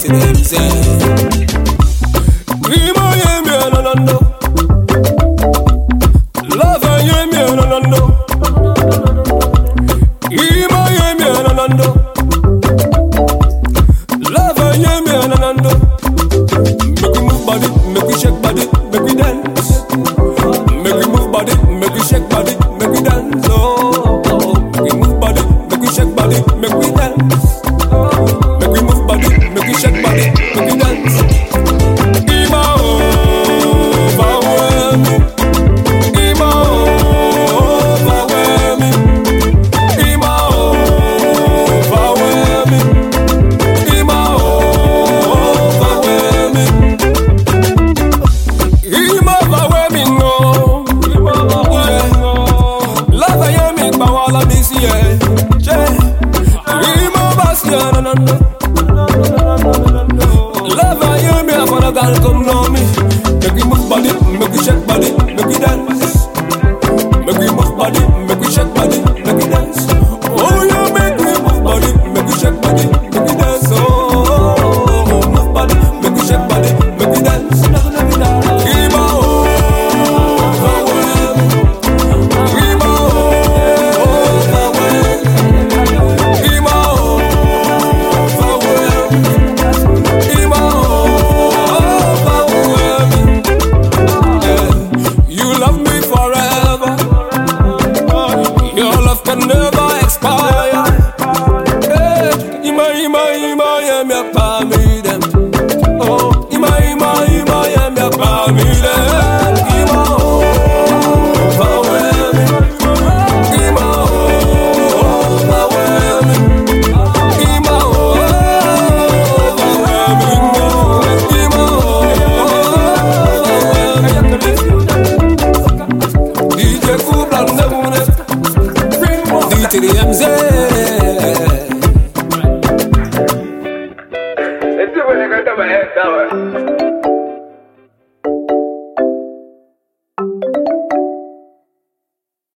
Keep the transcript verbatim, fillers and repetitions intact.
to them say. Ima yemi ananando, love yemi ananando. Ima yemi ananando, love yemi ananando. Make we move body, make we shake body, make we dance. Make we move body, make we shake body, make we dance. Oh, make we move body, make we shake body, make we dance. Make we move body, make we shake body, make we dance. Ima overwhelm me, Ima overwhelm me, Ima overwhelm me, Ima overwhelm me, Ima overwhelm me, no, yeah. Love I am in Bawala this year, yeah. Ima Basia, no, no, no. Love I am here for a girl, come know me. Make we move body, make we shake body, make we dance. Make we move body, make we shake body, make we dance. Oh, you make me move body, make we shake body, make we dance. Oh, move body, make we shake body, make we dance. Ima overwhelm, Ima overwhelm, Ima overwhelm, Ima overwhelm. Yeah. You love me forever. Your love can never expire. Hey, Ima, Ima, Ima, yeah, me a me.